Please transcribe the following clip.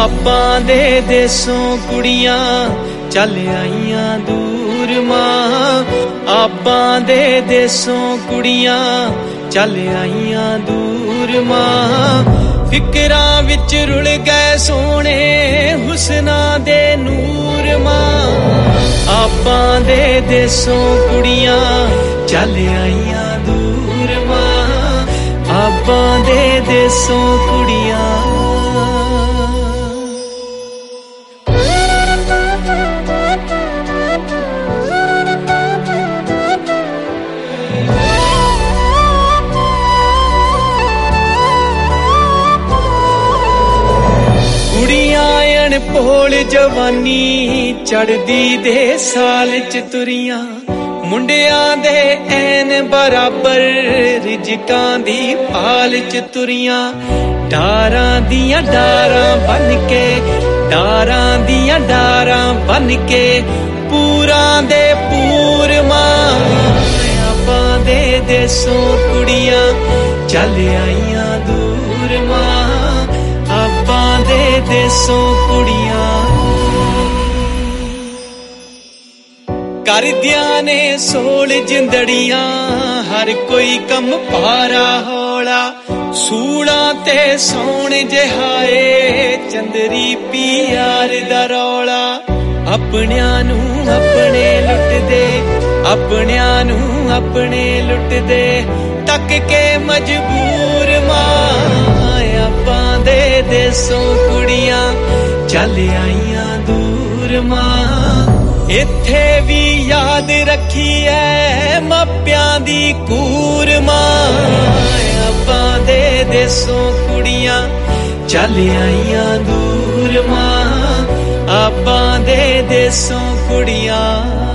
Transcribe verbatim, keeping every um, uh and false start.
ਆਪਾਂ ਦੇ ਦੇਸੋਂ ਕੁੜੀਆਂ ਚੱਲ ਆਈਆਂ ਦੂਰ ਮਾਂ, ਆਪਾਂ ਦੇ ਦੇਸੋਂ ਕੁੜੀਆਂ ਚੱਲ ਆਈਆਂ ਦੂਰ ਮਾਂ। ਫਿਕਰਾਂ ਵਿੱਚ ਰੁਲ ਗਏ ਸੋਹਣੇ ਹੁਸਨਾਂ ਦੇ ਨੂਰ ਮਾਂ, ਆਪਾਂ ਦੇ ਦੇਸੋਂ ਕੁੜੀਆਂ ਚੱਲ ਆਈਆਂ ਦੂਰ ਮਾਂ, ਆਪਾਂ ਦੇ ਦੇਸੋਂ ਕੁੜੀਆਂ। ਭੋਲ ਜਵਾਨੀ ਚੜਦੀ ਦੇ ਸਾਲ ਚ ਤੁਰੀਆਂ, ਮੁੰਡਿਆਂ ਦੇ ਐਨ ਬਰਾਬਰ ਰਿਜਕਾਂ ਦੀ ਭਾਲ ਚ ਤੁਰੀਆਂ। ਡਾਰਾਂ ਦੀਆਂ ਡਾਰਾਂ ਬਨ ਕੇ, ਡਾਰਾਂ ਦੀਆਂ ਡਾਰਾਂ ਬਨ ਕੇ ਪੂਰਾਂ ਦੇ ਪੂਰ ਮਾਂ, ਆਪਾਂ ਦੇ ਦੇਸੋਂ ਕੁੜੀਆਂ ਚੱਲ ਆਈਆਂ ਦੂਰ ਮਾਂ, ਆਪਾਂ ਦੇ ਦੇਸੋਂ ਕੁੜੀਆਂ। ਕਰਦਿਆਂ ਨੇ ਸੋਲ ਜਿੰਦੜੀਆਂ ਹਰ ਕੋਈ ਕੰਮ ਪਾਰਾ ਹੌਲਾ, ਸੂਲਾਂ ਤੇ ਸੌਣ ਜਹਾਏ ਚੰਦਰੀ ਪਿਆਰ ਦਾ ਰੌਲਾ। ਆਪਣਿਆਂ ਨੂੰ ਆਪਣੇ ਲੁੱਟਦੇ, ਆਪਣਿਆਂ ਨੂੰ ਆਪਣੇ ਲੁੱਟਦੇ ਤੱਕ ਕੇ ਮਜਬੂਰ ਮਾਂ, ਆਪਾਂ ਦੇ ਦੇਸੋਂ ਕੁੜੀਆਂ ਚੱਲ ਆਈਆਂ ਦੂਰ ਮਾਂ। ਇੱਥੇ ਵੀ ਯਾਦ ਰੱਖੀ ਐ ਮਾਪਿਆਂ ਦੀ ਕੂਰ ਮਾਂ, ਆਪਾਂ ਦੇ ਦੇਸੋਂ ਕੁੜੀਆਂ ਚੱਲ ਆਈਆਂ ਦੂਰ ਮਾਂ, ਆਪਾਂ ਦੇ ਦੇਸੋਂ ਕੁੜੀਆਂ।